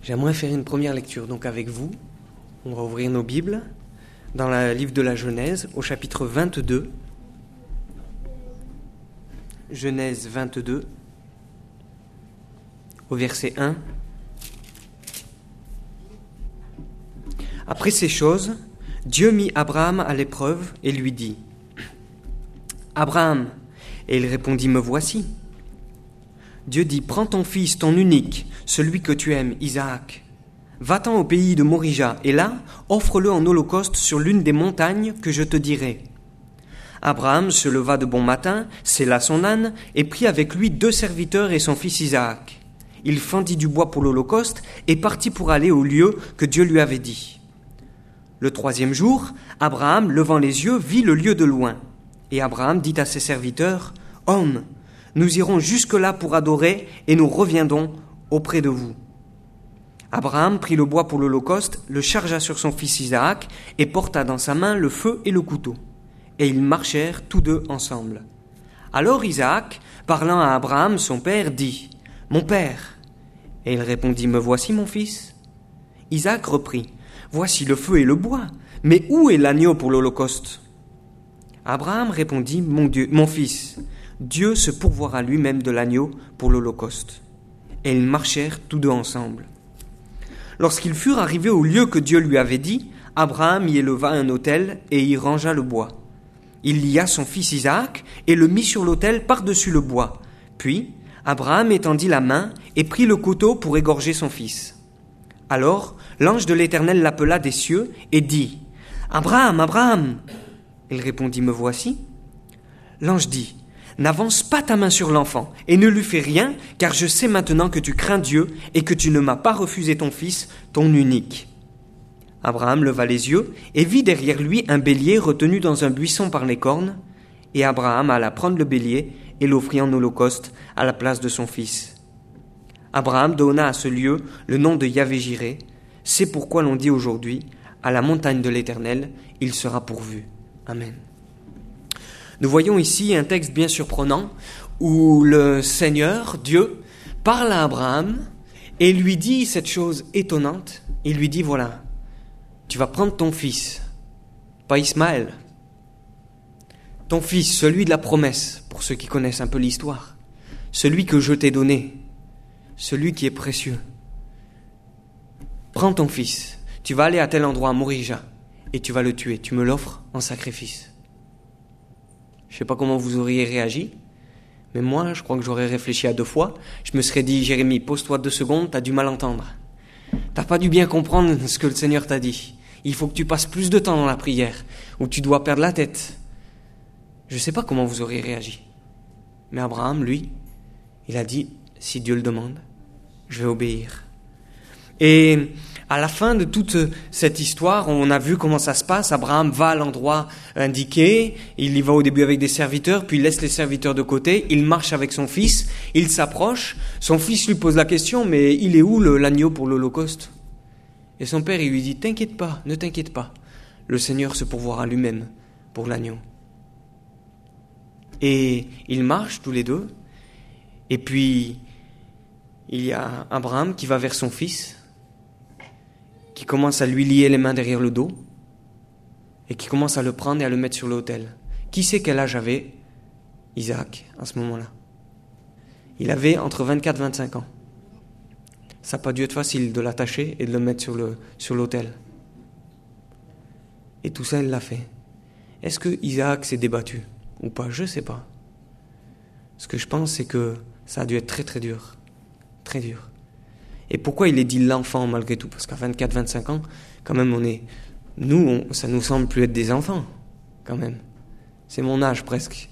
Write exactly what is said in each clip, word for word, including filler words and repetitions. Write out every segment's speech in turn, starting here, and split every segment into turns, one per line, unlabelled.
J'aimerais faire une première lecture donc avec vous. On va ouvrir nos Bibles dans le livre de la Genèse au chapitre vingt-deux. Genèse vingt-deux au verset un. Après ces choses, Dieu mit Abraham à l'épreuve et lui dit : « Abraham !» Et il répondit : « Me voici. » Dieu dit : « Prends ton fils, ton unique, celui que tu aimes, Isaac. Va-t'en au pays de Morija, et là, offre-le en holocauste sur l'une des montagnes que je te dirai. » Abraham se leva de bon matin, sella son âne, et prit avec lui deux serviteurs et son fils Isaac. Il fendit du bois pour l'holocauste et partit pour aller au lieu que Dieu lui avait dit. Le troisième jour, Abraham, levant les yeux, vit le lieu de loin. Et Abraham dit à ses serviteurs : « Hommes, nous irons jusque-là pour adorer et nous reviendrons auprès de vous. » Abraham prit le bois pour l'holocauste, le chargea sur son fils Isaac et porta dans sa main le feu et le couteau. Et ils marchèrent tous deux ensemble. Alors Isaac, parlant à Abraham, son père, dit : « Mon père !» Et il répondit : « Me voici, mon fils. » Isaac reprit : « Voici le feu et le bois, mais où est l'agneau pour l'holocauste ?» Abraham répondit : « Mon Dieu, mon fils, Dieu se pourvoira lui-même de l'agneau pour l'holocauste. » Et ils marchèrent tous deux ensemble. Lorsqu'ils furent arrivés au lieu que Dieu lui avait dit, Abraham y éleva un autel et y rangea le bois. Il lia son fils Isaac et le mit sur l'autel par-dessus le bois. Puis Abraham étendit la main et prit le couteau pour égorger son fils. Alors l'ange de l'Éternel l'appela des cieux et dit : « Abraham, Abraham !» Il répondit : « Me voici. » L'ange dit : « N'avance pas ta main sur l'enfant et ne lui fais rien, car je sais maintenant que tu crains Dieu et que tu ne m'as pas refusé ton fils, ton unique. » Abraham leva les yeux et vit derrière lui un bélier retenu dans un buisson par les cornes, et Abraham alla prendre le bélier et l'offrit en holocauste à la place de son fils. Abraham donna à ce lieu le nom de Yahvé-Jiré. C'est pourquoi l'on dit aujourd'hui : à la montagne de l'Éternel, il sera pourvu. Amen. Nous voyons ici un texte bien surprenant où le Seigneur, Dieu, parle à Abraham et lui dit cette chose étonnante. Il lui dit : voilà, tu vas prendre ton fils, pas Ismaël, ton fils, celui de la promesse, pour ceux qui connaissent un peu l'histoire, celui que je t'ai donné, celui qui est précieux. Prends ton fils, tu vas aller à tel endroit, à Morija, et tu vas le tuer, tu me l'offres en sacrifice. Je ne sais pas comment vous auriez réagi, mais moi, je crois que j'aurais réfléchi à deux fois. Je me serais dit : Jérémie, pose-toi deux secondes, t'as du mal entendre. T'as pas dû bien comprendre ce que le Seigneur t'a dit. Il faut que tu passes plus de temps dans la prière, ou tu dois perdre la tête. Je ne sais pas comment vous auriez réagi. Mais Abraham, lui, il a dit : si Dieu le demande, je vais obéir. Et à la fin de toute cette histoire, on a vu comment ça se passe. Abraham va à l'endroit indiqué, il y va au début avec des serviteurs, puis il laisse les serviteurs de côté, il marche avec son fils, il s'approche, son fils lui pose la question : mais il est où le, l'agneau pour l'holocauste ? Et son père, il lui dit : t'inquiète pas, ne t'inquiète pas, le Seigneur se pourvoira lui-même pour l'agneau. Et ils marchent tous les deux, et puis il y a Abraham qui va vers son fils, qui commence à lui lier les mains derrière le dos et qui commence à le prendre et à le mettre sur l'autel. Qui sait quel âge avait Isaac à ce moment-là ? Il avait entre vingt-quatre et vingt-cinq ans. Ça n'a pas dû être facile de l'attacher et de le mettre sur, le, sur l'autel. Et tout ça, il l'a fait. Est-ce que Isaac s'est débattu ou pas ? Je ne sais pas. Ce que je pense, c'est que ça a dû être très très dur. Très dur. Et pourquoi il est dit l'enfant malgré tout ? Parce qu'à vingt-quatre à vingt-cinq ans, quand même, on est, nous, on, ça nous semble plus être des enfants, quand même. C'est mon âge presque.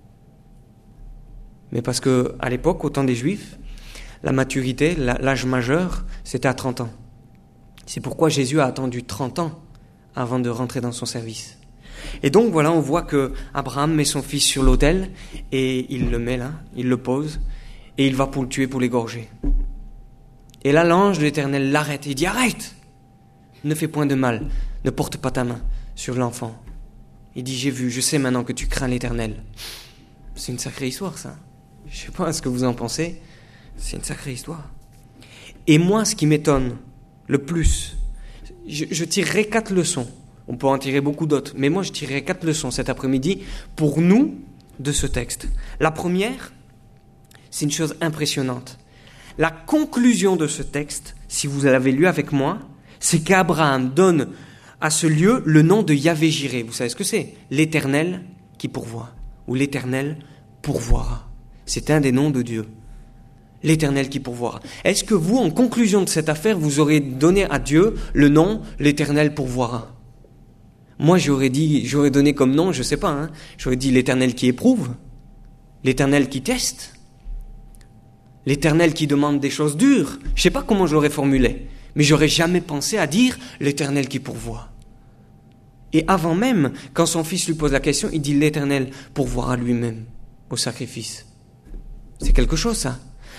Mais parce que à l'époque, au temps des Juifs, la maturité, l'âge majeur, c'était à trente ans. C'est pourquoi Jésus a attendu trente ans avant de rentrer dans son service. Et donc voilà, on voit que Abraham met son fils sur l'autel et il le met là, il le pose et il va pour le tuer, pour l'égorger. Et là, l'ange de l'Éternel l'arrête et dit : arrête, ne fais point de mal, ne porte pas ta main sur l'enfant. Il dit : j'ai vu, je sais maintenant que tu crains l'Éternel. C'est une sacrée histoire, ça. Je ne sais pas ce que vous en pensez, c'est une sacrée histoire. Et moi, ce qui m'étonne le plus, je, je tirerai quatre leçons. On peut en tirer beaucoup d'autres, mais moi je tirerai quatre leçons cet après-midi pour nous de ce texte. La première, c'est une chose impressionnante. La conclusion de ce texte, si vous l'avez lu avec moi, c'est qu'Abraham donne à ce lieu le nom de Yahvé-Jiré. Vous savez ce que c'est? L'Éternel qui pourvoit, ou l'Éternel pourvoira. C'est un des noms de Dieu. L'Éternel qui pourvoira. Est-ce que vous, en conclusion de cette affaire, vous aurez donné à Dieu le nom l'Éternel pourvoira? Moi, j'aurais dit, j'aurais donné comme nom, je sais pas, hein, j'aurais dit l'Éternel qui éprouve, l'Éternel qui teste, l'Éternel qui demande des choses dures. Je sais pas comment je l'aurais formulé, mais j'aurais jamais pensé à dire l'Éternel qui pourvoit. Et avant même, quand son fils lui pose la question, il dit l'Éternel pourvoira lui-même au sacrifice. C'est quelque chose, ça.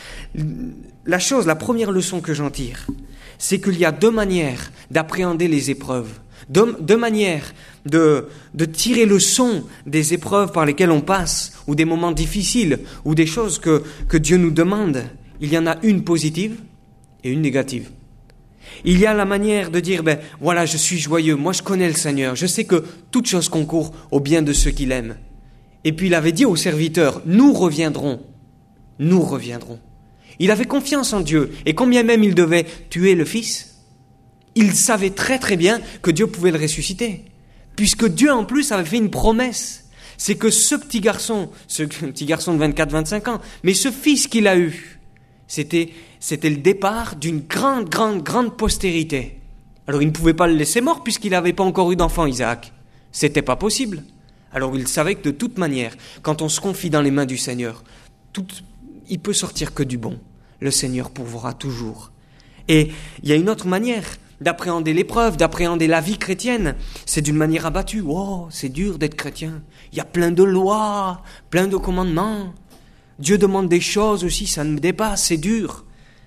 La chose, la première leçon que j'en tire, c'est qu'il y a deux manières d'appréhender les épreuves. Deux, deux manières de, de tirer le son des épreuves par lesquelles on passe, ou des moments difficiles, ou des choses que, que Dieu nous demande. Il y en a une positive et une négative. Il y a la manière de dire, ben voilà, je suis joyeux, moi je connais le Seigneur, je sais que toute chose concourt au bien de ceux qu'il aime. Et puis il avait dit aux serviteurs, nous reviendrons, nous reviendrons. Il avait confiance en Dieu, et combien même il devait tuer le fils, il savait très très bien que Dieu pouvait le ressusciter, puisque Dieu en plus avait fait une promesse. C'est que ce petit garçon, ce petit garçon de vingt-quatre vingt-cinq ans, mais ce fils qu'il a eu, c'était, c'était le départ d'une grande, grande, grande postérité. Alors il ne pouvait pas le laisser mort puisqu'il n'avait pas encore eu d'enfant, Isaac. C'était pas possible. Alors il savait que de toute manière, quand on se confie dans les mains du Seigneur, tout, il peut sortir que du bon. Le Seigneur pourvoira toujours. Et il y a une autre manière d'appréhender l'épreuve, d'appréhender la vie chrétienne. C'est d'une manière abattue. Oh, c'est dur d'être chrétien. Il y a plein de lois, plein de commandements. Dieu demande des choses aussi, ça me dépasse, c'est dur.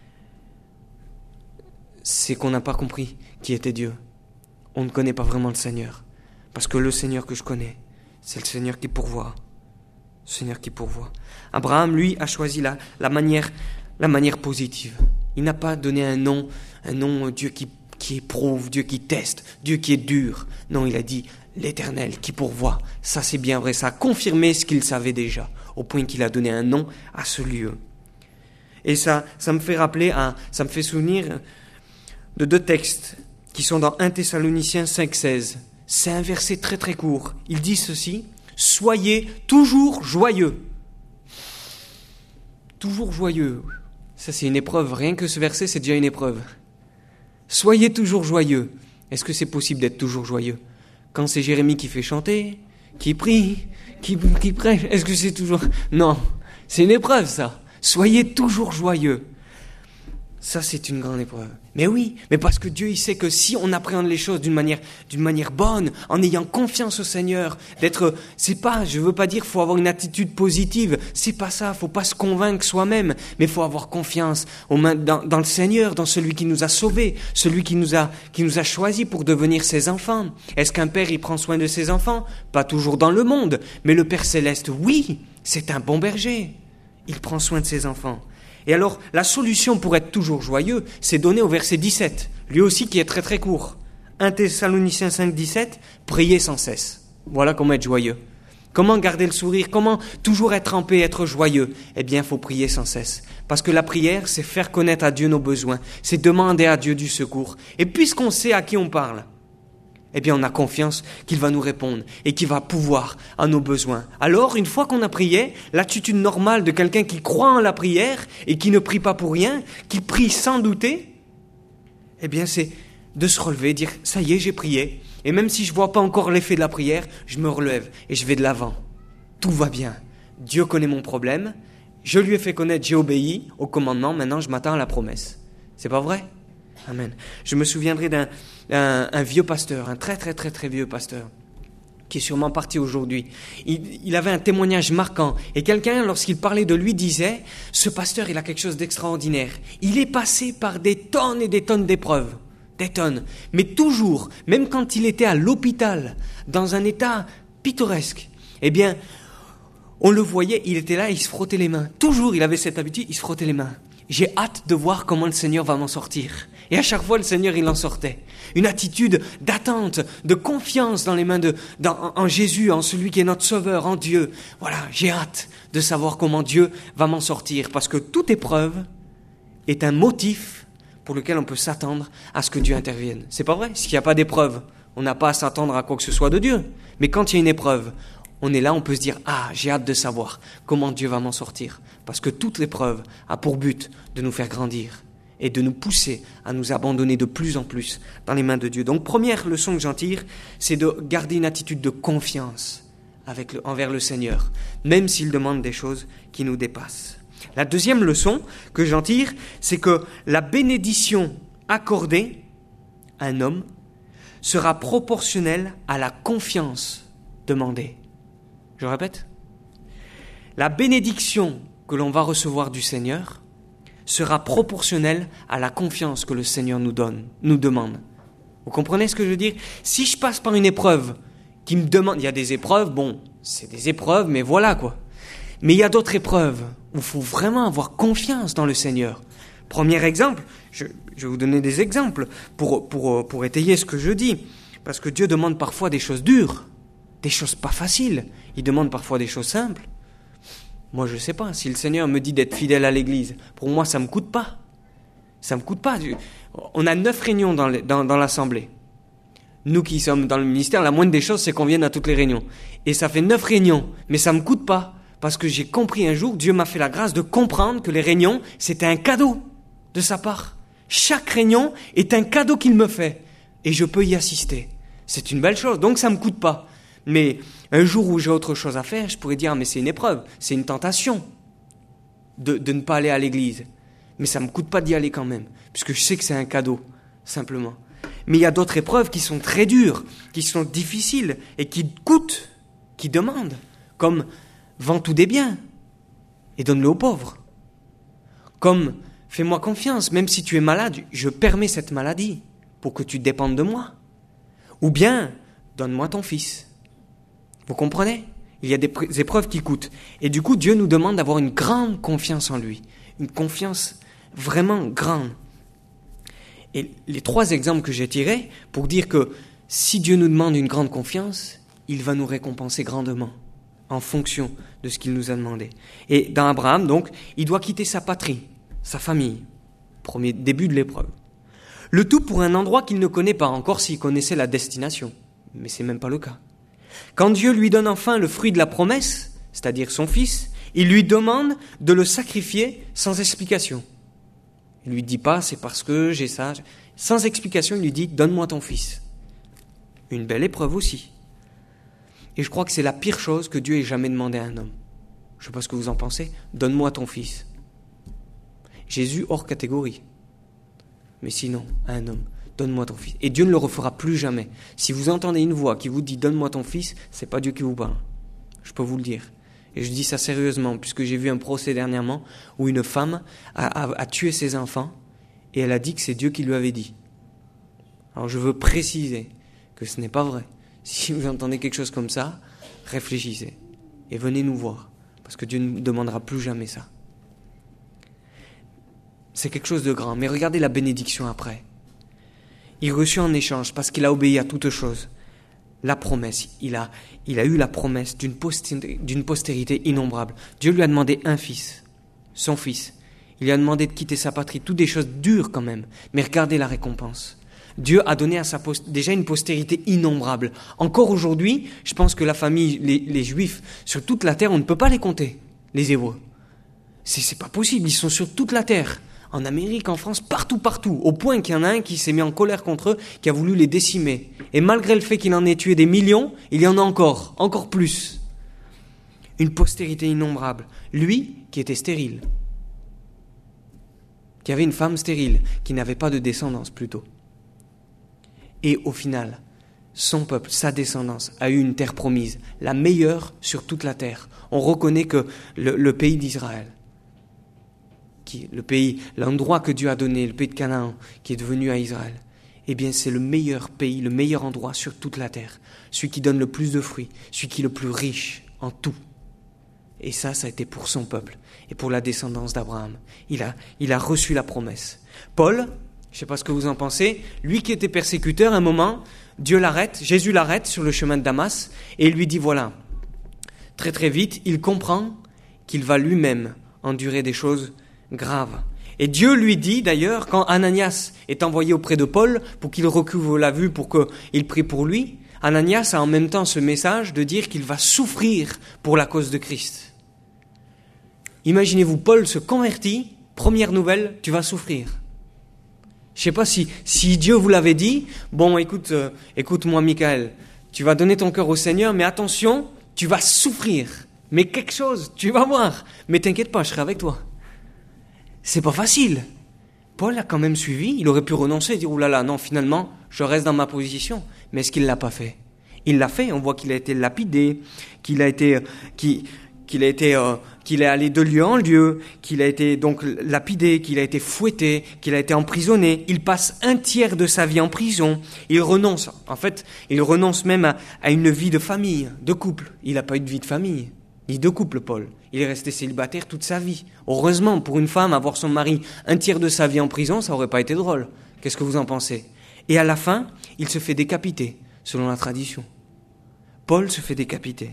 C'est qu'on n'a pas compris qui était Dieu. On ne connaît pas vraiment le Seigneur. Parce que le Seigneur que je connais, c'est le Seigneur qui pourvoit. Le Seigneur qui pourvoit. Abraham, lui, a choisi la, la manière, la manière positive. Il n'a pas donné un nom, un nom Dieu qui, qui éprouve, Dieu qui teste, Dieu qui est dur. Non, il a dit l'Éternel qui pourvoit. Ça, c'est bien vrai. Ça a confirmé ce qu'il savait déjà, au point qu'il a donné un nom à ce lieu. Et ça, ça me fait rappeler, à, ça me fait souvenir de deux textes qui sont dans un Thessaloniciens cinq seize. C'est un verset très très court. Il dit ceci: soyez toujours joyeux. Toujours joyeux. Ça, c'est une épreuve. Rien que ce verset, c'est déjà une épreuve. Soyez toujours joyeux. Est-ce que c'est possible d'être toujours joyeux? Quand c'est Jérémie qui fait chanter, qui prie, qui, qui prêche, est-ce que c'est toujours... Non, c'est une épreuve, ça. Soyez toujours joyeux. Ça, c'est une grande épreuve. Mais oui, mais parce que Dieu, il sait que si on appréhende les choses d'une manière, d'une manière bonne, en ayant confiance au Seigneur, d'être, c'est pas, je veux pas dire, faut avoir une attitude positive, c'est pas ça, faut pas se convaincre soi-même, mais faut avoir confiance aux mains, dans, dans le Seigneur, dans celui qui nous a sauvés, celui qui nous a, qui nous a choisis pour devenir ses enfants. Est-ce qu'un père, il prend soin de ses enfants? Pas toujours dans le monde, mais le Père Céleste, oui, c'est un bon berger. Il prend soin de ses enfants. Et alors, la solution pour être toujours joyeux, c'est donné au verset dix-sept, lui aussi qui est très très court. un Thessaloniciens cinq dix-sept, priez sans cesse. Voilà comment être joyeux. Comment garder le sourire? Comment toujours être en paix, être joyeux? Eh bien, il faut prier sans cesse. Parce que la prière, c'est faire connaître à Dieu nos besoins. C'est demander à Dieu du secours. Et puisqu'on sait à qui on parle, eh bien, on a confiance qu'il va nous répondre et qu'il va pouvoir à nos besoins. Alors, une fois qu'on a prié, l'attitude normale de quelqu'un qui croit en la prière et qui ne prie pas pour rien, qui prie sans douter, eh bien, c'est de se relever, dire « ça y est, j'ai prié ». Et même si je ne vois pas encore l'effet de la prière, je me relève et je vais de l'avant. Tout va bien. Dieu connaît mon problème. Je lui ai fait connaître, j'ai obéi au commandement. Maintenant, je m'attends à la promesse. C'est pas vrai? Amen. Je me souviendrai d'un un, un vieux pasteur, un très très très très vieux pasteur, qui est sûrement parti aujourd'hui. Il, il avait un témoignage marquant. Et quelqu'un, lorsqu'il parlait de lui, disait « Ce pasteur, il a quelque chose d'extraordinaire. Il est passé par des tonnes et des tonnes d'épreuves. Des tonnes. Mais toujours, même quand il était à l'hôpital, dans un état pittoresque, eh bien, on le voyait, il était là, il se frottait les mains. Toujours, il avait cette habitude, il se frottait les mains. j'ai hâte de voir comment le Seigneur va m'en sortir. Et à chaque fois, le Seigneur, il en sortait. Une attitude d'attente, de confiance dans les mains de, dans, en Jésus, en celui qui est notre Sauveur, en Dieu. Voilà, j'ai hâte de savoir comment Dieu va m'en sortir. Parce que toute épreuve est un motif pour lequel on peut s'attendre à ce que Dieu intervienne. C'est pas vrai? S'il n'y a pas d'épreuve, on n'a pas à s'attendre à quoi que ce soit de Dieu. Mais quand il y a une épreuve, on est là, on peut se dire « Ah, j'ai hâte de savoir comment Dieu va m'en sortir. » Parce que toute épreuve a pour but de nous faire grandir et de nous pousser à nous abandonner de plus en plus dans les mains de Dieu. Donc, première leçon que j'en tire, c'est de garder une attitude de confiance avec le, envers le Seigneur, même s'il demande des choses qui nous dépassent. La deuxième leçon que j'en tire, c'est que la bénédiction accordée à un homme sera proportionnelle à la confiance demandée. Je répète, la bénédiction que l'on va recevoir du Seigneur sera proportionnelle à la confiance que le Seigneur nous donne, nous demande. Vous comprenez ce que je veux dire? Si je passe par une épreuve qui me demande, il y a des épreuves, bon, c'est des épreuves, mais voilà quoi. Mais il y a d'autres épreuves où il faut vraiment avoir confiance dans le Seigneur. Premier exemple, je, je vais vous donner des exemples pour, pour, pour étayer ce que je dis. Parce que Dieu demande parfois des choses dures, des choses pas faciles. Il demande parfois des choses simples. Moi, je ne sais pas. Si le Seigneur me dit d'être fidèle à l'Église, pour moi, ça ne me coûte pas. Ça ne me coûte pas. On a neuf réunions dans, dans, dans l'Assemblée. Nous qui sommes dans le ministère, la moindre des choses, c'est qu'on vienne à toutes les réunions. Et ça fait neuf réunions, mais ça ne me coûte pas. Parce que j'ai compris un jour, Dieu m'a fait la grâce de comprendre que les réunions, c'était un cadeau de sa part. Chaque réunion est un cadeau qu'il me fait. Et je peux y assister. C'est une belle chose, donc ça ne me coûte pas. Mais un jour où j'ai autre chose à faire, je pourrais dire, ah, mais c'est une épreuve, c'est une tentation de, de ne pas aller à l'église. Mais ça ne me coûte pas d'y aller quand même, puisque je sais que c'est un cadeau, simplement. Mais il y a d'autres épreuves qui sont très dures, qui sont difficiles et qui coûtent, qui demandent, comme vends tous des biens et donne-le aux pauvres. Comme fais-moi confiance, même si tu es malade, je permets cette maladie pour que tu dépendes de moi. Ou bien, donne-moi ton fils. Vous comprenez? Il y a des épreuves qui coûtent. Et du coup, Dieu nous demande d'avoir une grande confiance en lui. Une confiance vraiment grande. Et les trois exemples que j'ai tirés pour dire que si Dieu nous demande une grande confiance, il va nous récompenser grandement en fonction de ce qu'il nous a demandé. Et dans Abraham, donc, il doit quitter sa patrie, sa famille. Premier début de l'épreuve. Le tout pour un endroit qu'il ne connaît pas, encore s'il connaissait la destination. Mais c'est même pas le cas. Quand Dieu lui donne enfin le fruit de la promesse, c'est-à-dire son fils, il lui demande de le sacrifier sans explication. Il lui dit pas, c'est parce que j'ai ça. Sans explication, il lui dit, donne-moi ton fils. Une belle épreuve aussi. Et je crois que c'est la pire chose que Dieu ait jamais demandé à un homme. Je ne sais pas ce que vous en pensez. Donne-moi ton fils. Jésus hors catégorie. Mais sinon, à un homme, donne-moi ton fils. Et Dieu ne le refera plus jamais. Si vous entendez une voix qui vous dit donne-moi ton fils, c'est pas Dieu qui vous parle. Je peux vous le dire. Et je dis ça sérieusement, puisque j'ai vu un procès dernièrement où une femme a, a, a tué ses enfants et elle a dit que c'est Dieu qui lui avait dit. Alors je veux préciser que ce n'est pas vrai. Si vous entendez quelque chose comme ça, réfléchissez et venez nous voir, parce que Dieu ne demandera plus jamais ça. C'est quelque chose de grand, mais regardez la bénédiction après. Il reçut en échange, parce qu'il a obéi à toute chose, la promesse. Il a, il a eu la promesse d'une postérité, d'une postérité innombrable. Dieu lui a demandé un fils, son fils. Il lui a demandé de quitter sa patrie, toutes des choses dures quand même, mais regardez la récompense. Dieu a donné à sa post- déjà une postérité innombrable. Encore aujourd'hui, je pense que la famille, les, les Juifs, sur toute la terre, on ne peut pas les compter, les Hébreux. C'est, c'est pas possible, ils sont sur toute la terre. En Amérique, en France, partout, partout, au point qu'il y en a un qui s'est mis en colère contre eux, qui a voulu les décimer. Et malgré le fait qu'il en ait tué des millions, il y en a encore, encore plus. Une postérité innombrable. Lui, qui était stérile, qui avait une femme stérile, qui n'avait pas de descendance plutôt. Et au final, son peuple, sa descendance, a eu une terre promise, la meilleure sur toute la terre. On reconnaît que le, le pays d'Israël, qui, le pays, l'endroit que Dieu a donné, le pays de Canaan, qui est devenu à Israël, eh bien c'est le meilleur pays, le meilleur endroit sur toute la terre. Celui qui donne le plus de fruits, celui qui est le plus riche en tout. Et ça, ça a été pour son peuple et pour la descendance d'Abraham. Il a, il a reçu la promesse. Paul, je ne sais pas ce que vous en pensez, lui qui était persécuteur, à un moment, Dieu l'arrête, Jésus l'arrête sur le chemin de Damas et il lui dit voilà, très très vite, il comprend qu'il va lui-même endurer des choses graves. Et Dieu lui dit d'ailleurs, quand Ananias est envoyé auprès de Paul pour qu'il recouvre la vue, pour qu'il prie pour lui, Ananias a en même temps ce message de dire qu'il va souffrir pour la cause de Christ. Imaginez-vous, Paul se convertit, première nouvelle, tu vas souffrir. Je ne sais pas si, si Dieu vous l'avait dit, bon écoute, euh, écoute-moi Michael, tu vas donner ton cœur au Seigneur, mais attention, tu vas souffrir. Mais quelque chose, tu vas voir. Mais t'inquiète pas, je serai avec toi. C'est pas facile. Paul a quand même suivi, il aurait pu renoncer et dire, oulala, non, finalement, je reste dans ma position. Mais est-ce qu'il ne l'a pas fait? Il l'a fait, on voit qu'il a été lapidé, qu'il a été, qu'il, qu'il a été, euh, qu'il est allé de lieu en lieu, qu'il a été donc lapidé, qu'il a été fouetté, qu'il a été emprisonné. Il passe un tiers de sa vie en prison. Il renonce, en fait, il renonce même à, à une vie de famille, de couple. Il n'a pas eu de vie de famille, ni de couple, Paul. Il est resté célibataire toute sa vie. Heureusement, pour une femme, avoir son mari un tiers de sa vie en prison, ça n'aurait pas été drôle. Qu'est-ce que vous en pensez? Et à la fin, il se fait décapiter, selon la tradition. Paul se fait décapiter.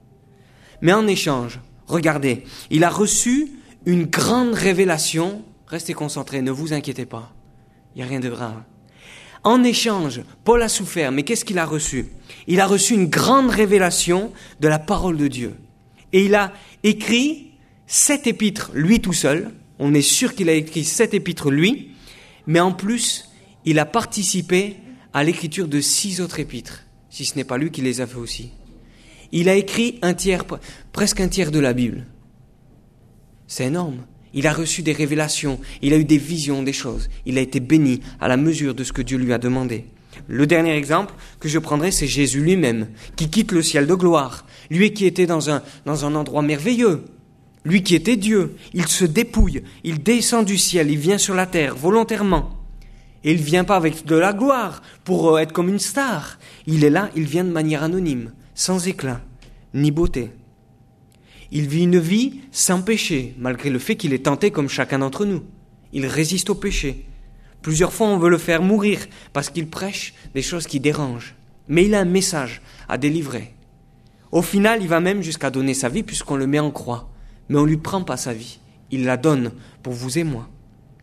Mais en échange, regardez, il a reçu une grande révélation. Restez concentrés, ne vous inquiétez pas. Il n'y a rien de grave. En échange, Paul a souffert, mais qu'est-ce qu'il a reçu? Il a reçu une grande révélation de la parole de Dieu. Et il a écrit sept épîtres, lui tout seul. On est sûr qu'il a écrit sept épîtres, lui. Mais en plus, il a participé à l'écriture de six autres épîtres, si ce n'est pas lui qui les a fait aussi. Il a écrit un tiers, presque un tiers de la Bible. C'est énorme. Il a reçu des révélations, il a eu des visions, des choses. Il a été béni à la mesure de ce que Dieu lui a demandé. Le dernier exemple que je prendrai, c'est Jésus lui-même, qui quitte le ciel de gloire. Lui qui était dans un, dans un endroit merveilleux. Lui qui était Dieu. Il se dépouille, il descend du ciel, il vient sur la terre volontairement. Et il ne vient pas avec de la gloire pour être comme une star. Il est là, il vient de manière anonyme, sans éclat, ni beauté. Il vit une vie sans péché, malgré le fait qu'il est tenté comme chacun d'entre nous. Il résiste au péché. Plusieurs fois, on veut le faire mourir parce qu'il prêche des choses qui dérangent. Mais il a un message à délivrer. Au final, il va même jusqu'à donner sa vie puisqu'on le met en croix. Mais on ne lui prend pas sa vie. Il la donne pour vous et moi.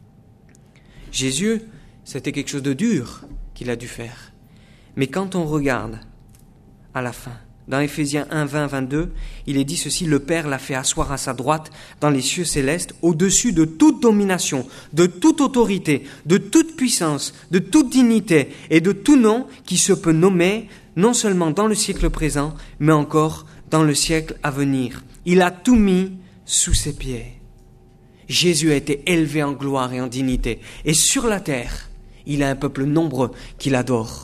Jésus, c'était quelque chose de dur qu'il a dû faire. Mais quand on regarde à la fin, dans Éphésiens un, vingt, vingt-deux, il est dit ceci, le Père l'a fait asseoir à sa droite dans les cieux célestes, au-dessus de toute domination, de toute autorité, de toute puissance, de toute dignité et de tout nom qui se peut nommer, non seulement dans le siècle présent, mais encore dans le siècle à venir. Il a tout mis sous ses pieds. Jésus a été élevé en gloire et en dignité. Et sur la terre, il a un peuple nombreux qui l'adore.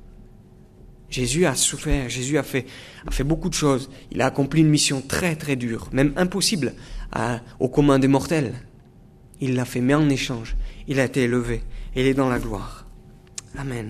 Jésus a souffert, Jésus a fait, a fait beaucoup de choses. Il a accompli une mission très très dure, même impossible à, au commun des mortels. Il l'a fait, mais en échange, il a été élevé et il est dans la gloire. Amen.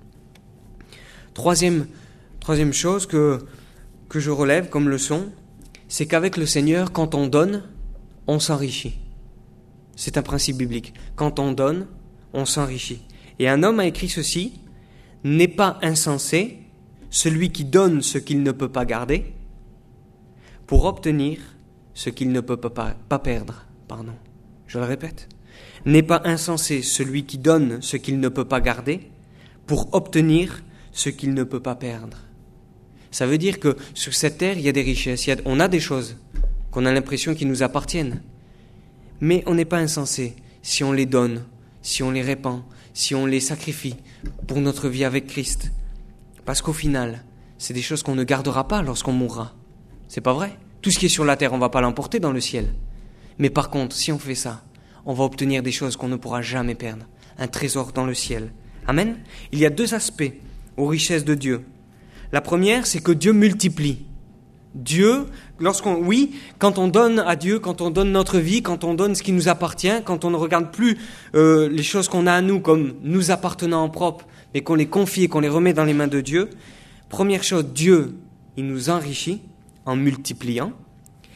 Troisième, troisième chose que, que je relève comme leçon, c'est qu'avec le Seigneur, quand on donne, on s'enrichit. C'est un principe biblique. Quand on donne, on s'enrichit. Et un homme a écrit ceci, « N'est pas insensé celui qui donne ce qu'il ne peut pas garder pour obtenir ce qu'il ne peut pas, pas perdre. » Pardon, je le répète. « N'est pas insensé celui qui donne ce qu'il ne peut pas garder pour obtenir ce qu'il ne peut pas perdre. » Ça veut dire que sur cette terre, il y a des richesses, il y a, on a des choses qu'on a l'impression qui nous appartiennent. Mais on n'est pas insensé si on les donne, si on les répand, si on les sacrifie pour notre vie avec Christ. Parce qu'au final, c'est des choses qu'on ne gardera pas lorsqu'on mourra. C'est pas vrai? Tout ce qui est sur la terre, on ne va pas l'emporter dans le ciel. Mais par contre, si on fait ça, on va obtenir des choses qu'on ne pourra jamais perdre. Un trésor dans le ciel. Amen? Il y a deux aspects aux richesses de Dieu. La première, c'est que Dieu multiplie. Dieu, lorsqu'on, oui, quand on donne à Dieu, quand on donne notre vie, quand on donne ce qui nous appartient, quand on ne regarde plus euh, les choses qu'on a à nous comme nous appartenant en propre, mais qu'on les confie et qu'on les remet dans les mains de Dieu, première chose, Dieu, il nous enrichit en multipliant.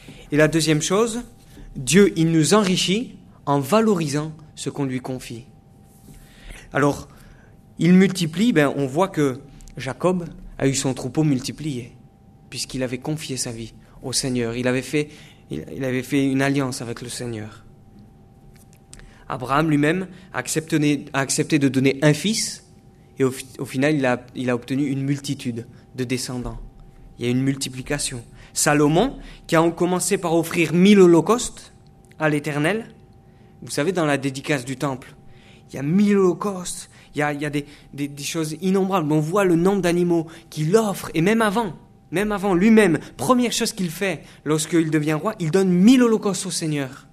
Et la deuxième chose, Dieu, il nous enrichit en valorisant ce qu'on lui confie. Alors, il multiplie, ben, on voit que Jacob a eu son troupeau multiplié, puisqu'il avait confié sa vie au Seigneur. Il avait fait, il, il avait fait une alliance avec le Seigneur. Abraham lui-même a accepté, a accepté de donner un fils, et au, au final, il a, il a obtenu une multitude de descendants. Il y a une multiplication. Salomon, qui a commencé par offrir mille holocaustes à l'Éternel, vous savez, dans la dédicace du temple, il y a mille holocaustes, il y a, il y a des, des, des choses innombrables. On voit le nombre d'animaux qu'il offre, et même avant, même avant lui-même, première chose qu'il fait lorsqu'il devient roi, il donne mille holocaustes au Seigneur.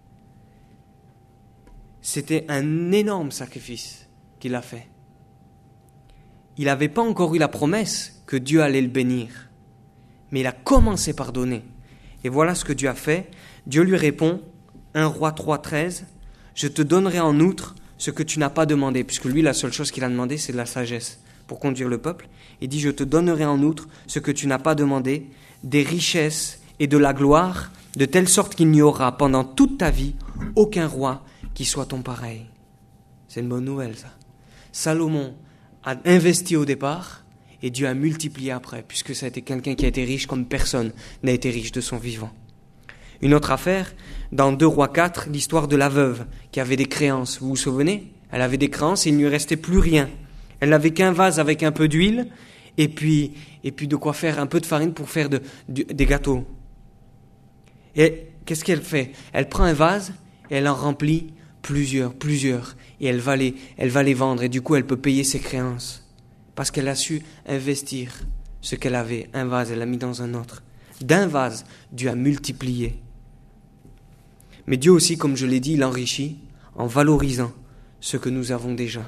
C'était un énorme sacrifice qu'il a fait. Il n'avait pas encore eu la promesse que Dieu allait le bénir, mais il a commencé par donner. Et voilà ce que Dieu a fait. Dieu lui répond, un Roi trois, treize, « Je te donnerai en outre ce que tu n'as pas demandé. » Puisque lui, la seule chose qu'il a demandé, c'est de la sagesse pour conduire le peuple. Il dit, « Je te donnerai en outre ce que tu n'as pas demandé, des richesses et de la gloire, de telle sorte qu'il n'y aura pendant toute ta vie aucun roi qui soit ton pareil. » C'est une bonne nouvelle, ça. Salomon a investi au départ et Dieu a multiplié après, puisque ça a été quelqu'un qui a été riche comme personne n'a été riche de son vivant. Une autre affaire, dans deux Rois quatre, l'histoire de la veuve qui avait des créances. Vous vous souvenez ? Elle avait des créances et il ne lui restait plus rien. Elle n'avait qu'un vase avec un peu d'huile et puis, et puis de quoi faire un peu de farine pour faire de, de, des gâteaux. Et qu'est-ce qu'elle fait ? Elle prend un vase et elle en remplit plusieurs, plusieurs. Et elle va les, elle va les vendre et du coup elle peut payer ses créances. Parce qu'elle a su investir ce qu'elle avait. Un vase, elle l'a mis dans un autre. D'un vase, Dieu a multiplié. Mais Dieu aussi, comme je l'ai dit, il enrichit en valorisant ce que nous avons déjà.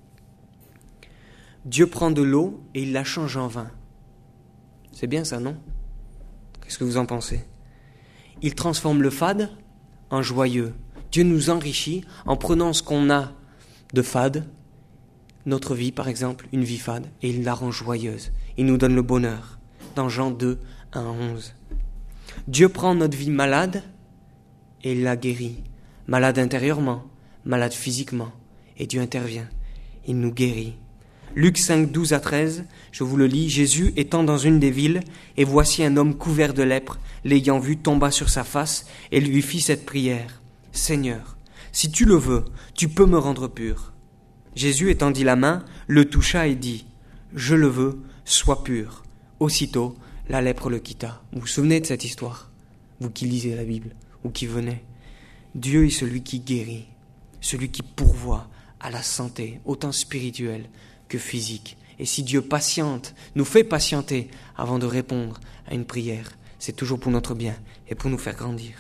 Dieu prend de l'eau et il la change en vin. C'est bien ça, non ? Qu'est-ce que vous en pensez ? Il transforme le fade en joyeux. Dieu nous enrichit en prenant ce qu'on a de fade, notre vie par exemple, une vie fade, et il la rend joyeuse. Il nous donne le bonheur. Dans Jean deux, un à onze. Dieu prend notre vie malade et il la guérit. Malade intérieurement, malade physiquement. Et Dieu intervient. Il nous guérit. Luc cinq, douze à treize, je vous le lis. Jésus étant dans une des villes, et voici un homme couvert de lèpre, l'ayant vu, tomba sur sa face et lui fit cette prière. Seigneur, si tu le veux, tu peux me rendre pur. Jésus étendit la main, le toucha et dit, je le veux, sois pur. Aussitôt, la lèpre le quitta. Vous vous souvenez de cette histoire ? Vous qui lisez la Bible, ou qui venez. Dieu est celui qui guérit, celui qui pourvoit à la santé, autant spirituelle que physique. Et si Dieu patiente, nous fait patienter avant de répondre à une prière, c'est toujours pour notre bien et pour nous faire grandir.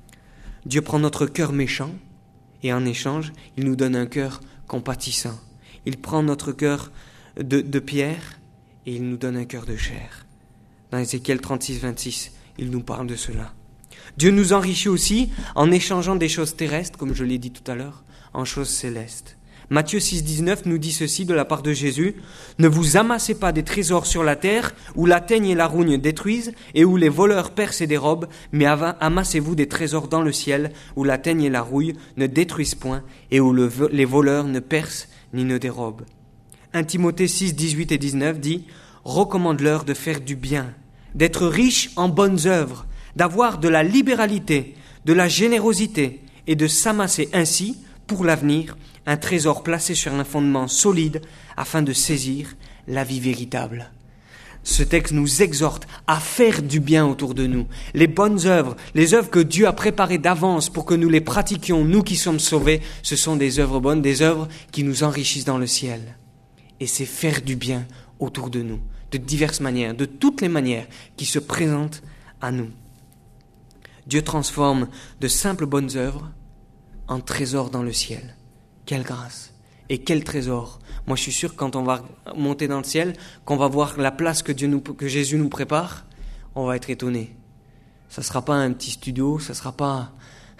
Dieu prend notre cœur méchant et en échange, il nous donne un cœur compatissant. Il prend notre cœur de, de pierre et il nous donne un cœur de chair. Dans Ézéchiel trente-six, vingt-six, il nous parle de cela. Dieu nous enrichit aussi en échangeant des choses terrestres, comme je l'ai dit tout à l'heure, en choses célestes. Matthieu six, dix-neuf nous dit ceci de la part de Jésus. « Ne vous amassez pas des trésors sur la terre, où la teigne et la rougne détruisent, et où les voleurs percent et dérobent, mais amassez-vous des trésors dans le ciel, où la teigne et la rouille ne détruisent point, et où le, les voleurs ne percent ni ne dérobent. » un Timothée six, dix-huit et dix-neuf dit « Recommande-leur de faire du bien, d'être riches en bonnes œuvres, d'avoir de la libéralité, de la générosité, et de s'amasser ainsi, pour l'avenir, un trésor placé sur un fondement solide afin de saisir la vie véritable. » Ce texte nous exhorte à faire du bien autour de nous. Les bonnes œuvres, les œuvres que Dieu a préparées d'avance pour que nous les pratiquions, nous qui sommes sauvés, ce sont des œuvres bonnes, des œuvres qui nous enrichissent dans le ciel. Et c'est faire du bien autour de nous, de diverses manières, de toutes les manières qui se présentent à nous. Dieu transforme de simples bonnes œuvres en trésors dans le ciel. Quelle grâce et quel trésor. Moi, je suis sûr que quand on va monter dans le ciel, qu'on va voir la place que, Dieu nous, que Jésus nous prépare, on va être étonné. Ça ne sera pas un petit studio, ça ne sera pas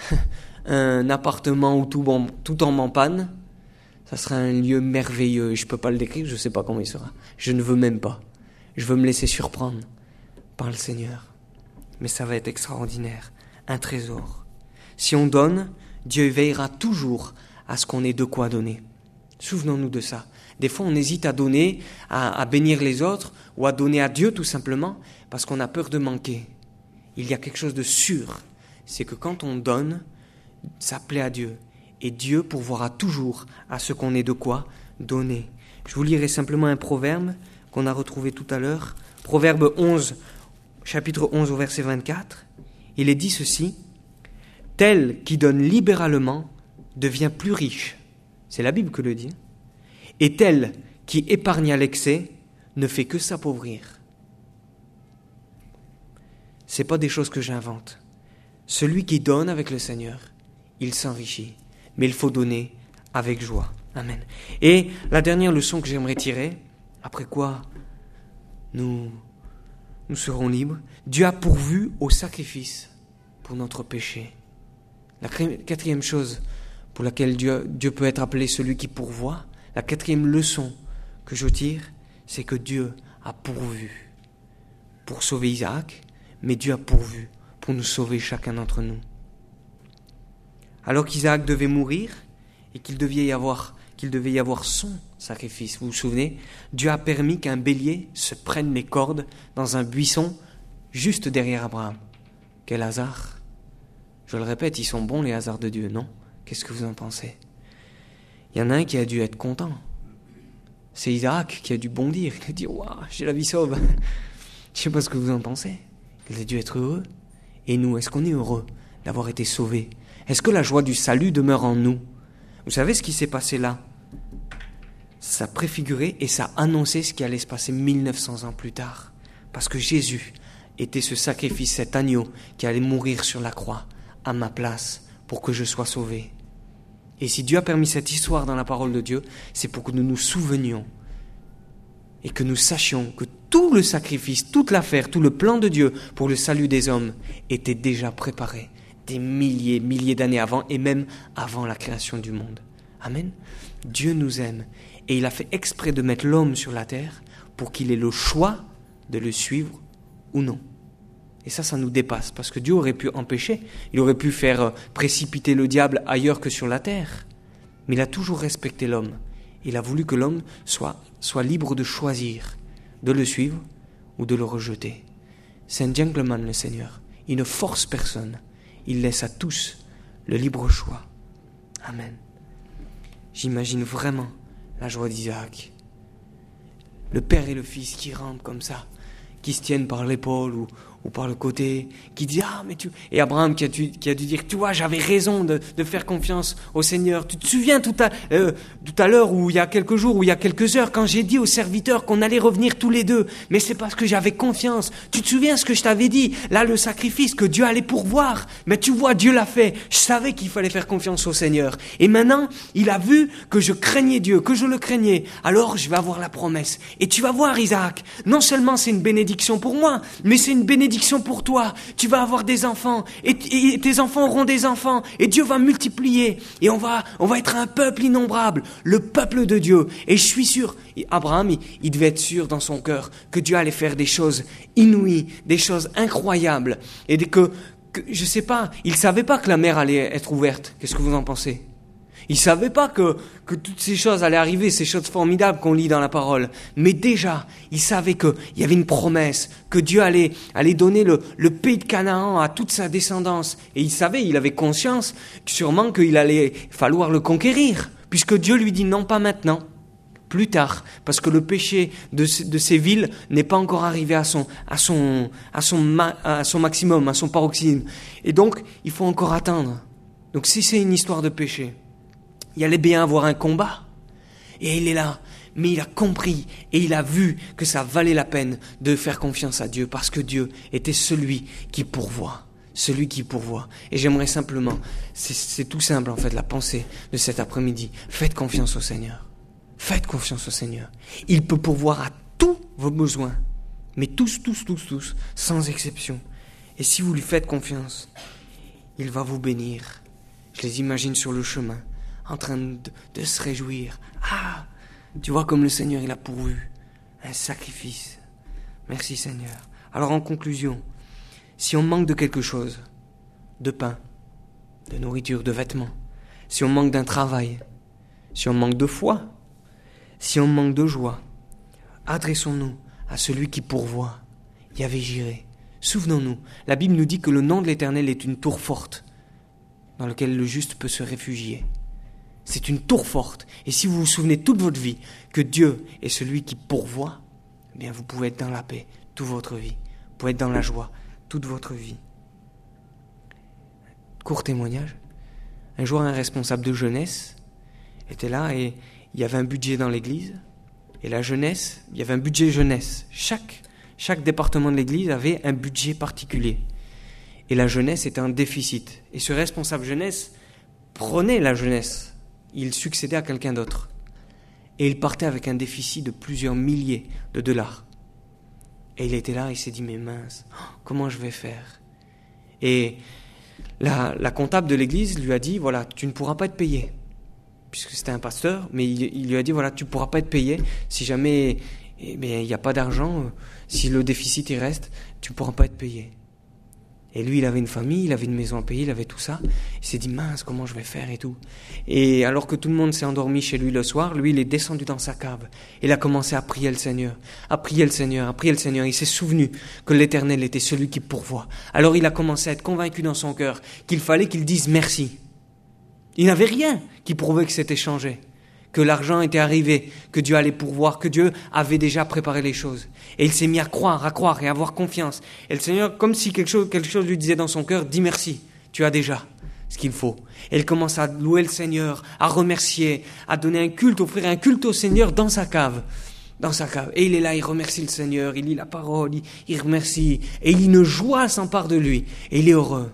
un appartement où tout, bon, tout tombe en panne. Ça sera un lieu merveilleux. Je ne peux pas le décrire, je ne sais pas comment il sera. Je ne veux même pas. Je veux me laisser surprendre par le Seigneur. mais ça va être extraordinaire, un trésor. Si on donne, Dieu veillera toujours à ce qu'on ait de quoi donner. Souvenons-nous de ça. Des fois, on hésite à donner, à, à bénir les autres, ou à donner à Dieu tout simplement, parce qu'on a peur de manquer. Il y a quelque chose de sûr, c'est que quand on donne, ça plaît à Dieu. Et Dieu pourvoira toujours à ce qu'on ait de quoi donner. Je vous lirai simplement un proverbe qu'on a retrouvé tout à l'heure. Proverbe onze, chapitre onze au verset vingt-quatre. Il est dit ceci: « Tel qui donne libéralement devient plus riche. » C'est la Bible que le dit. « Et tel qui épargne à l'excès ne fait que s'appauvrir. » Ce n'est pas des choses que j'invente. Celui qui donne avec le Seigneur, il s'enrichit. Mais il faut donner avec joie. Amen. Et la dernière leçon que j'aimerais tirer, après quoi nous, nous serons libres, Dieu a pourvu au sacrifice pour notre péché. La quatrième chose pour laquelle Dieu, Dieu peut être appelé celui qui pourvoit, la quatrième leçon que je tire, c'est que Dieu a pourvu pour sauver Isaac, mais Dieu a pourvu pour nous sauver chacun d'entre nous. Alors qu'Isaac devait mourir et qu'il devait y avoir, qu'il devait y avoir son sacrifice, vous vous souvenez, Dieu a permis qu'un bélier se prenne les cordes dans un buisson juste derrière Abraham. Quel hasard! Je le répète, ils sont bons les hasards de Dieu, non? Qu'est-ce que vous en pensez? Il y en a un qui a dû être content. C'est Isaac qui a dû bondir, qui a dit « Waouh, j'ai la vie sauve !» Je ne sais pas ce que vous en pensez. Il a dû être heureux. Et nous, est-ce qu'on est heureux d'avoir été sauvés? Est-ce que la joie du salut demeure en nous? Vous savez ce qui s'est passé là? Ça préfigurait et ça annonçait ce qui allait se passer mille neuf cents ans plus tard. Parce que Jésus était ce sacrifice, cet agneau qui allait mourir sur la croix à ma place pour que je sois sauvé. Et si Dieu a permis cette histoire dans la parole de Dieu, c'est pour que nous nous souvenions et que nous sachions que tout le sacrifice, toute l'affaire, tout le plan de Dieu pour le salut des hommes était déjà préparé des milliers, milliers d'années avant et même avant la création du monde. Amen. Dieu nous aime et il a fait exprès de mettre l'homme sur la terre pour qu'il ait le choix de le suivre ou non. Et ça, ça nous dépasse parce que Dieu aurait pu empêcher, il aurait pu faire précipiter le diable ailleurs que sur la terre. Mais il a toujours respecté l'homme. Il a voulu que l'homme soit, soit libre de choisir, de le suivre ou de le rejeter. C'est un gentleman, le Seigneur. Il ne force personne. Il laisse à tous le libre choix. Amen. J'imagine vraiment la joie d'Isaac. Le père et le fils qui rentrent comme ça, qui se tiennent par l'épaule ou, ou par le côté, qui disent « Ah, mais tu... » Et Abraham qui a dû, qui a dû dire « Tu vois, j'avais raison de, de faire confiance au Seigneur. Tu te souviens tout à, euh, tout à l'heure, ou il y a quelques jours, ou il y a quelques heures, quand j'ai dit aux serviteurs qu'on allait revenir tous les deux. Mais c'est parce que j'avais confiance. Tu te souviens ce que je t'avais dit? Là, le sacrifice que Dieu allait pourvoir. Mais tu vois, Dieu l'a fait. Je savais qu'il fallait faire confiance au Seigneur. Et maintenant, il a vu que je craignais Dieu, que je le craignais. Alors, je vais avoir la promesse. Et tu vas voir, Isaac, non seulement c'est une bénédiction pour moi, mais c'est une bénédiction pour toi. Tu vas avoir des enfants et, et tes enfants auront des enfants et Dieu va multiplier et on va, on va être un peuple innombrable, le peuple de Dieu. Et je suis sûr, Abraham, il, il devait être sûr dans son cœur que Dieu allait faire des choses inouïes, des choses incroyables et que, que je sais pas, il savait pas que la mer allait être ouverte. Qu'est-ce que vous en pensez? Il savait pas que, que toutes ces choses allaient arriver, ces choses formidables qu'on lit dans la parole. Mais déjà, il savait qu'il y avait une promesse, que Dieu allait, allait donner le, le pays de Canaan à toute sa descendance. Et il savait, il avait conscience sûrement qu'il allait falloir le conquérir, puisque Dieu lui dit non, pas maintenant, plus tard, parce que le péché de, de ces villes n'est pas encore arrivé à son, à son, à son, ma, à son maximum, à son paroxysme. Et donc, il faut encore attendre. Donc si c'est une histoire de péché, il allait bien avoir un combat. Et il est là. Mais il a compris et il a vu que ça valait la peine de faire confiance à Dieu parce que Dieu était celui qui pourvoit. Celui qui pourvoit. Et j'aimerais simplement, c'est, c'est tout simple en fait, la pensée de cet après-midi. Faites confiance au Seigneur. Faites confiance au Seigneur. Il peut pourvoir à tous vos besoins. Mais tous, tous, tous, tous, sans exception. Et si vous lui faites confiance, il va vous bénir. Je les imagine sur le chemin, en train de, de se réjouir. Ah, tu vois comme le Seigneur, il a pourvu un sacrifice. Merci Seigneur. Alors en conclusion, si on manque de quelque chose, de pain, de nourriture, de vêtements, si on manque d'un travail, si on manque de foi, si on manque de joie, adressons-nous à celui qui pourvoit, Yahvé Jireh. Souvenons-nous, la Bible nous dit que le nom de l'Éternel est une tour forte dans laquelle le juste peut se réfugier. C'est une tour forte. Et si vous vous souvenez toute votre vie que Dieu est celui qui pourvoit, eh bien vous pouvez être dans la paix toute votre vie. Vous pouvez être dans la joie toute votre vie. Court témoignage. Un jour, un responsable de jeunesse était là et il y avait un budget dans l'église. Et la jeunesse, il y avait un budget jeunesse. Chaque, chaque département de l'église avait un budget particulier. Et la jeunesse était en déficit. Et ce responsable jeunesse prenait la jeunesse. Il succédait à quelqu'un d'autre. Et il partait avec un déficit de plusieurs milliers de dollars. Et il était là, il s'est dit, mais mince, comment je vais faire? Et la, la comptable de l'église lui a dit, voilà, tu ne pourras pas être payé. Puisque c'était un pasteur, mais il, il lui a dit, voilà, tu ne pourras pas être payé si jamais eh bien, il n'y a pas d'argent, si le déficit il reste, tu ne pourras pas être payé. Et lui, il avait une famille, il avait une maison à payer, il avait tout ça. Il s'est dit, mince, comment je vais faire et tout. Et alors que tout le monde s'est endormi chez lui le soir, lui, il est descendu dans sa cave. Il a commencé à prier le Seigneur, à prier le Seigneur, à prier le Seigneur. Il s'est souvenu que l'Éternel était celui qui pourvoit. Alors il a commencé à être convaincu dans son cœur qu'il fallait qu'il dise merci. Il n'avait rien qui prouvait que c'était changé, que l'argent était arrivé, que Dieu allait pourvoir, que Dieu avait déjà préparé les choses. Et il s'est mis à croire, à croire et à avoir confiance. Et le Seigneur, comme si quelque chose, quelque chose lui disait dans son cœur, dis merci, tu as déjà ce qu'il faut. Et il commence à louer le Seigneur, à remercier, à donner un culte, offrir un culte au Seigneur dans sa cave. Dans sa cave. Et il est là, il remercie le Seigneur, il lit la parole, il, il remercie. Et il une joie s'empare de lui. Et il est heureux.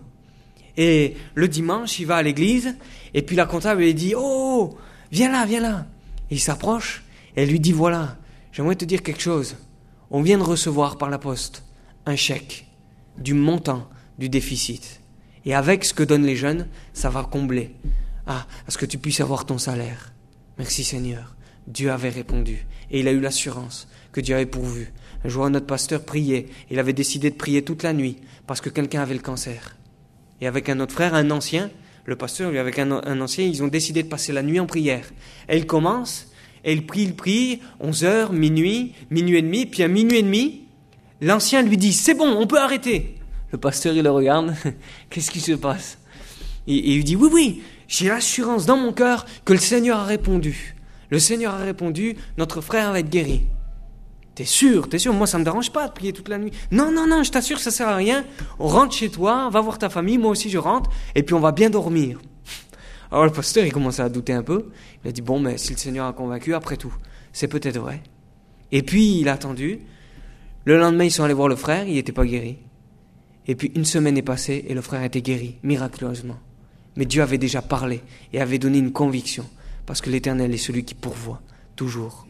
Et le dimanche, il va à l'église, et puis la comptable lui dit, oh, viens là, viens là. Et il s'approche, et elle lui dit, voilà, j'aimerais te dire quelque chose. On vient de recevoir par la poste un chèque du montant du déficit. Et avec ce que donnent les jeunes, ça va combler. Ah, à ce que tu puisses avoir ton salaire. Merci Seigneur. Dieu avait répondu. Et il a eu l'assurance que Dieu avait pourvu. Un jour, notre pasteur priait. Il avait décidé de prier toute la nuit parce que quelqu'un avait le cancer. Et avec un autre frère, un ancien, le pasteur, lui, avec un, un ancien, ils ont décidé de passer la nuit en prière. Et il commence, et il prie, il prie, onze heures, minuit, minuit et demi, puis à minuit et demi, l'ancien lui dit, c'est bon, on peut arrêter. Le pasteur, il le regarde, qu'est-ce qui se passe? Et, et il lui dit, oui, oui, j'ai l'assurance dans mon cœur que le Seigneur a répondu. Le Seigneur a répondu, notre frère va être guéri. T'es sûr, t'es sûr, moi ça me dérange pas de prier toute la nuit. Non, non, non, je t'assure que ça sert à rien. On rentre chez toi, on va voir ta famille, moi aussi je rentre, et puis on va bien dormir. Alors le pasteur, il commençait à douter un peu. Il a dit, bon, mais si le Seigneur a convaincu, après tout, c'est peut-être vrai. Et puis il a attendu. Le lendemain, ils sont allés voir le frère, il n'était pas guéri. Et puis une semaine est passée, et le frère était guéri, miraculeusement. Mais Dieu avait déjà parlé, et avait donné une conviction, parce que l'Éternel est celui qui pourvoit, toujours.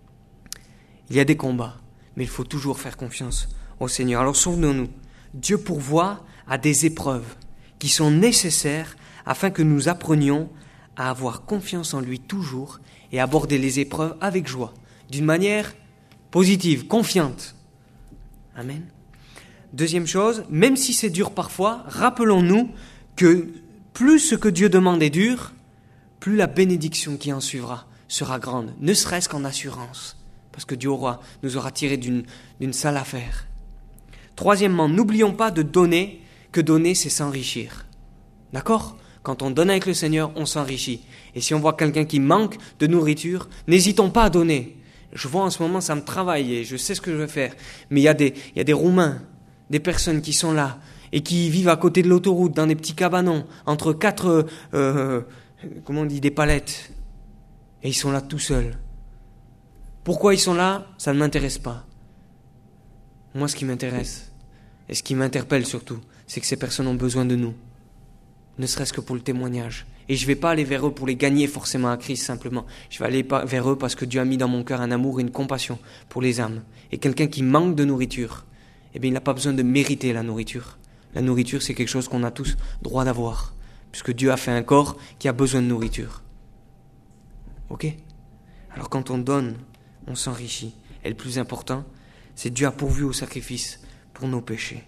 Il y a des combats, mais il faut toujours faire confiance au Seigneur. Alors souvenons-nous, Dieu pourvoit à des épreuves qui sont nécessaires afin que nous apprenions à avoir confiance en lui toujours et aborder les épreuves avec joie, d'une manière positive, confiante. Amen. Deuxième chose, même si c'est dur parfois, rappelons-nous que plus ce que Dieu demande est dur, plus la bénédiction qui en suivra sera grande, ne serait-ce qu'en assurance. Parce que Dieu aura, nous aura tiré d'une, d'une sale affaire. Troisièmement, n'oublions pas de donner, que donner, c'est s'enrichir. D'accord ? Quand on donne avec le Seigneur, on s'enrichit. Et si on voit quelqu'un qui manque de nourriture, n'hésitons pas à donner. Je vois en ce moment, ça me travaille et je sais ce que je vais faire. Mais il y a des, il y a des Roumains, des personnes qui sont là et qui vivent à côté de l'autoroute, dans des petits cabanons, entre quatre, euh, comment on dit, des palettes. Et ils sont là tout seuls. Pourquoi ils sont là, ça ne m'intéresse pas. Moi, ce qui m'intéresse, et ce qui m'interpelle surtout, c'est que ces personnes ont besoin de nous. Ne serait-ce que pour le témoignage. Et je ne vais pas aller vers eux pour les gagner forcément à Christ simplement. Je vais aller vers eux parce que Dieu a mis dans mon cœur un amour et une compassion pour les âmes. Et quelqu'un qui manque de nourriture, eh bien, il n'a pas besoin de mériter la nourriture. La nourriture, c'est quelque chose qu'on a tous droit d'avoir. Puisque Dieu a fait un corps qui a besoin de nourriture. Ok ? Alors quand on donne, on s'enrichit. Et le plus important, c'est Dieu a pourvu au sacrifice pour nos péchés.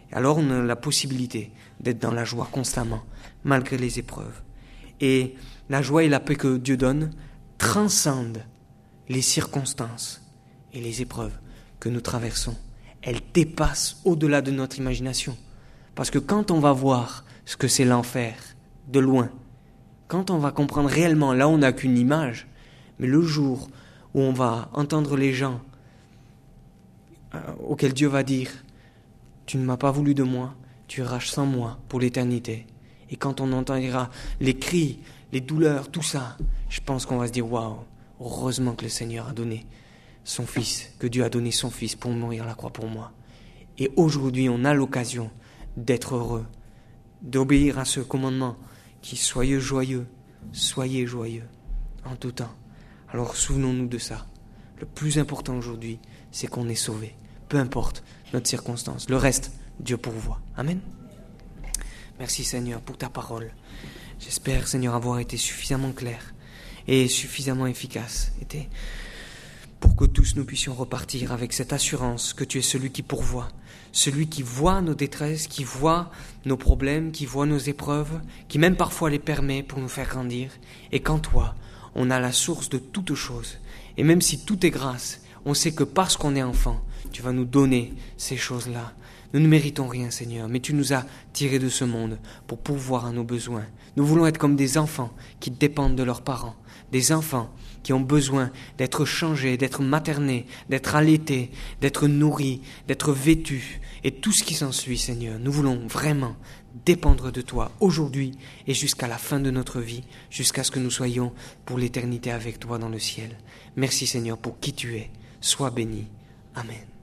Alors on a la possibilité d'être dans la joie constamment, malgré les épreuves. Et la joie et la paix que Dieu donne transcendent les circonstances et les épreuves que nous traversons. Elles dépassent au-delà de notre imagination. Parce que quand on va voir ce que c'est l'enfer, de loin, quand on va comprendre réellement, là on n'a qu'une image, mais le jour où on va entendre les gens euh, auxquels Dieu va dire « Tu ne m'as pas voulu de moi, tu iras sans moi pour l'éternité ». Et quand on entendra les cris, les douleurs, tout ça, je pense qu'on va se dire « Waouh, heureusement que le Seigneur a donné son Fils, que Dieu a donné son Fils pour mourir à la croix pour moi. » Et aujourd'hui, on a l'occasion d'être heureux, d'obéir à ce commandement qui est « Soyez joyeux, soyez joyeux en tout temps ». Alors souvenons-nous de ça. Le plus important aujourd'hui, c'est qu'on est sauvé, peu importe notre circonstance. Le reste, Dieu pourvoit. Amen. Merci Seigneur pour ta parole. J'espère, Seigneur, avoir été suffisamment clair et suffisamment efficace. Été pour que tous nous puissions repartir avec cette assurance que tu es celui qui pourvoit, celui qui voit nos détresses, qui voit nos problèmes, qui voit nos épreuves, qui même parfois les permet pour nous faire grandir. Et qu'en toi, on a la source de toutes choses. Et même si tout est grâce, on sait que parce qu'on est enfant, tu vas nous donner ces choses-là. Nous ne méritons rien, Seigneur, mais tu nous as tirés de ce monde pour pourvoir à nos besoins. Nous voulons être comme des enfants qui dépendent de leurs parents, des enfants qui ont besoin d'être changés, d'être maternés, d'être allaités, d'être nourris, d'être vêtus, et tout ce qui s'ensuit, Seigneur. Nous voulons vraiment dépendre de toi aujourd'hui et jusqu'à la fin de notre vie, jusqu'à ce que nous soyons pour l'éternité avec toi dans le ciel. Merci, Seigneur, pour qui tu es. Sois béni. Amen.